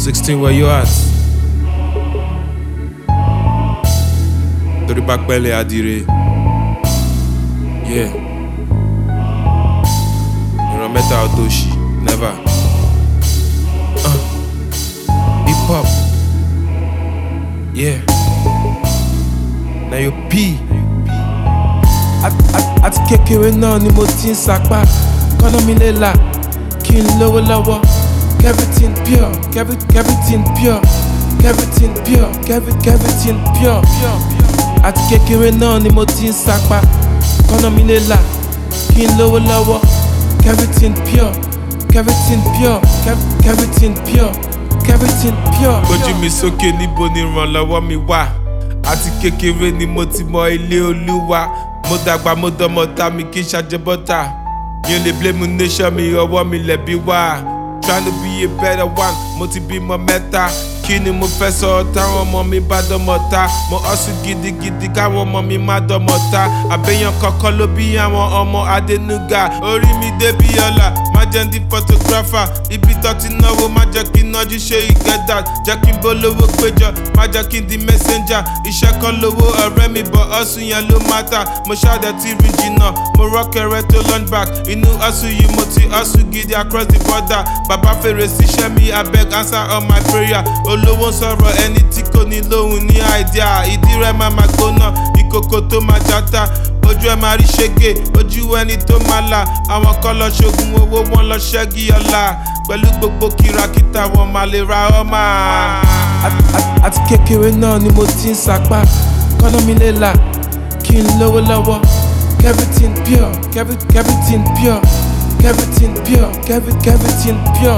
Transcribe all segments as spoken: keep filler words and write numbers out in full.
sixteen, where you at? Torí bá pẹ́lẹ́ adire. Yeah. Ìran mẹ́ta ọ̀tọ̀ọ̀ṣì, never. Uh. Hip hop. Yeah. Now you P. Àti kékeré náà ni mo ti ń sapá. Kọ́nà mi lè là, kí n lówó lọ́wọ́. Everything pure, everything pure, everything pure, everything pure. Àti kékeré náà ni mo ti ń sapá. Kọ́nà mi lè là, kí n lówó lọ́wọ́. Everything pure, everything pure, everything pure, everything pure. Gbójú mi sókè, níbo ni ìrànlọ́wọ́ mi wà? Àti kékeré ni mo ti mọ ilé Olúwa. Mo dàgbà mo dánmọ̀ ta mi kí n ṣàjẹbọ́tà. Mi ò lè blame nation mi, ọwọ́ mi lẹ̀bi wá. Trying to be a better one, mo ti bímọ mẹ́ta. Kí ni mo fẹ́ sọ táwọn ọmọ mi bá dánmọ̀ ta? Mo hustle gidigidi káwọn ọmọ mi má dánmọ̀ ta. Àbẹ̀yàn kankan ló bí àwọn ọmọ Adénúgà. Orí mi débi ọ̀la, má jẹ́ ndí photographer. Ibi tó ti náwó, má jẹ́ kí nájú ṣe ìgẹ́dà. Jẹ́ kí n bólówó péjọ, má jẹ́ kí n di messenger. Iṣẹ́ kan lówó ọ̀rẹ́ mi, bọ̀ hustle yẹn ló matter. Mo ṣáàdẹ̀ tí rí jìnnà, mo rọ́kẹ̀rẹ́ tó lunch back. Inú hustle yìí mo ti hustle gidi across the border. Bàbá fèrè síṣẹ́ mi, abeg answer all my prayer. Olówó ń sọ̀rọ̀ ẹni tí kò ní lóhùn ní àìdíà. Ìdí rẹ̀ máa ma gbóná, ìkòkò tó máa játa. Ojú ẹ máa rí ṣége, ojú ẹni tó máa là. Àwọn kan lọ ṣoògùn owó, wọn lọ ṣẹ́gi ọ̀la. Pẹ̀lú gbogbo kìràkìtà wọn máa lè ra ọmọ. Àti kékeré náà ni mo ti ń sapá. Kọ́nà mi lè là, kí n lówó lọ́wọ́. Everything pure, everything pure, everything pure, everything pure.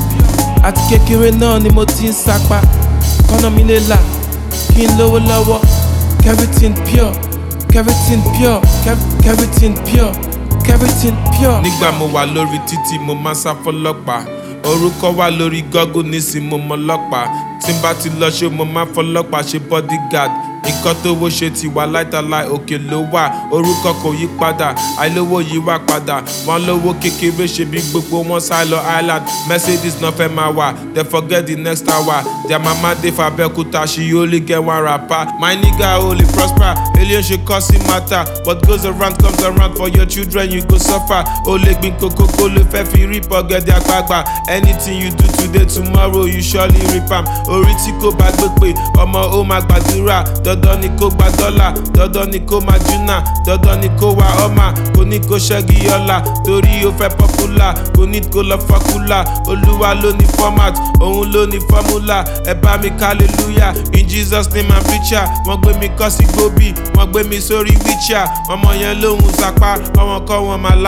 Àti kékeré náà ni mo ti ń sapá. Kọ́nà mi lè là, kí n lówó lọ́wọ́. Everything pure, everything pure, everything pure, everything pure. Nígbà mo wà lórí títì mo máa sá fọlọ́pàá. Orúkọ wà lórí Google nísìn mo mọ ọlọ́pàá. Tí n bá ti lọ ṣe mo máa fọlọ́pàá ṣe bodyguard. Nǹkan tó wó ṣe ti wà láìtàláì òkè ló wà. Orúkọ kò yí padà, àìlówó yí wá padà. Wọ́n lówó kékeré ṣe bí gbogbo wọn sá lọ island. Mercedes náà fẹ́ máa wà, they forget the next hour. Their mama dey for Abẹ́òkúta, she only get one rapper. My nigga only prosper, alien ṣe kọ́ sí matter. What goes around comes around, for your children you go suffer. O lè gbin kókó kó lè fẹ́ fi rí ọ̀gẹ̀dẹ̀ àgbààgbà. Anything you do today, tomorrow you surely reap am. Orí tí kò bá gbé pé ọmọ ó máa gbàdúrà. Dandan ni kó gba dọ́là, dandan ni kó máa júnà, dandan ni kó wá ọmọ, kò ní kó ṣẹ́gi ọ̀la, torí ó fẹ́ pọ́pùlà, kò ní kó lọ fọ́kùlà. Olúwa ló ní format, òun ló ní fọ́múlà. Ẹ bá mi hallelujah, in Jesus name I'm preacher. Wọ́n gbé mi kọ́ sí gbóbì, wọ́n gbé mi sórí wheelchair. Ọmọ yẹn lóhùn sapá, ọmọ kọ́ wọn máa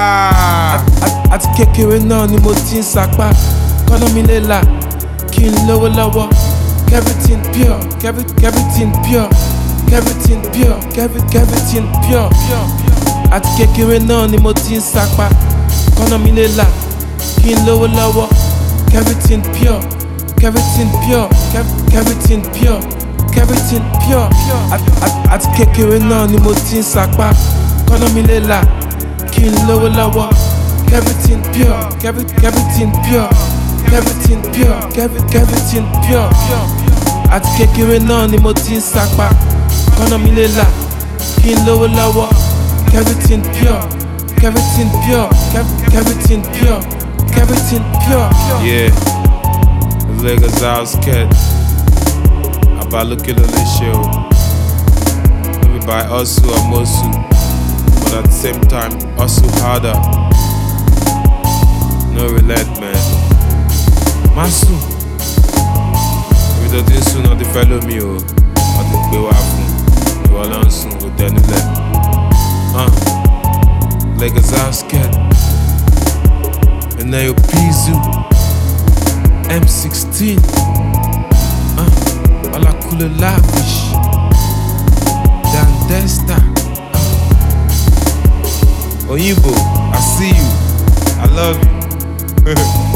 lápá. Àti kékeré náà ni mo ti ń sapá. Kọ́nà mi lè là, kí n lówó lọ́wọ́. Everything pure, everything pure, everything pure, everything pure. Àti kékeré náà ni mo ti ń sapá. Kọ́nà mi lè là, kí n lówó lọ́wọ́. Everything pure, everything pure, everything pure, everything pure. Àti kékeré náà ni mo ti ń sapá. Kọ́nà mi lè là, kí n lówó lọ́wọ́. Everything pure, everything pure, everything pure, everything pure. Àti kékeré náà ni mo ti ń sapá. Kọ́nà mi lè là, kí n lówó lọ́wọ́. Everything pure, everything pure, everything pure, everything pure. Yeah, Lagos house cat. Àbá lókè ló lè ṣe o. No be by hustle or muscle, but at the same time hustle harder. No relent, man. Masu. Ibi tó ti ń sùn náà ti fẹ́ lómi o. Wọ́n ti gbé wá fún ìwọ ló ń sùn kò tẹnulẹ̀. Uh, Lagos house cat. And now you Pizu. M sixteen. Uh, Olakule Lavish. Dan Desta. Uh, Oyinbo, I see you. I love you.